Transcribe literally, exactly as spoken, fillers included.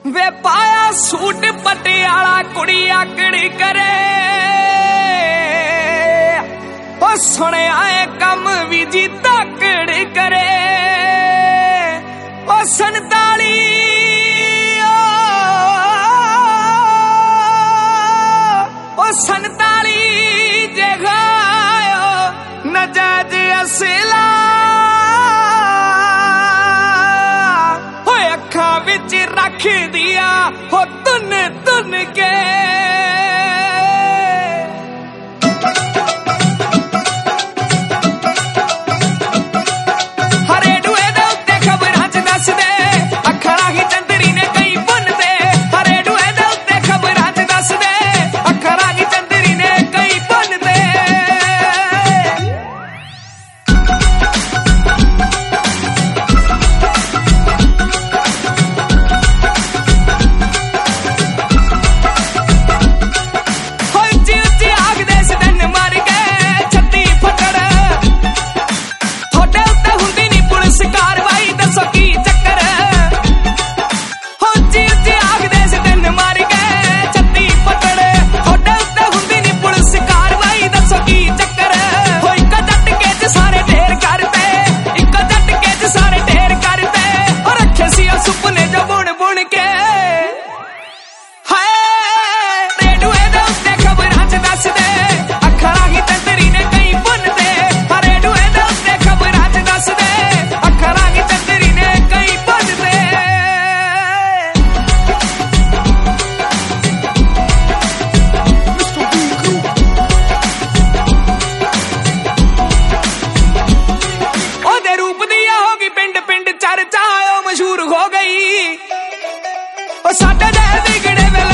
वे पाया सूट पटियाला कुड़ी आकड़ी करे ओ सुने आए कम भी जी ताकड़ी करे ओ संताली ओ संताली जगायो नजाज असिला विच रख दिया हो तुन तुन के हरे डुए दे उत्ते खबरां च दस दे अखरा ही चंदरी ने कई बुन दे हरे डुए दे उत्ते खबरां च दस दे अखरा ही चंदरी ने कई बुन दे मशहूर हो गई साडे दे बिगड़े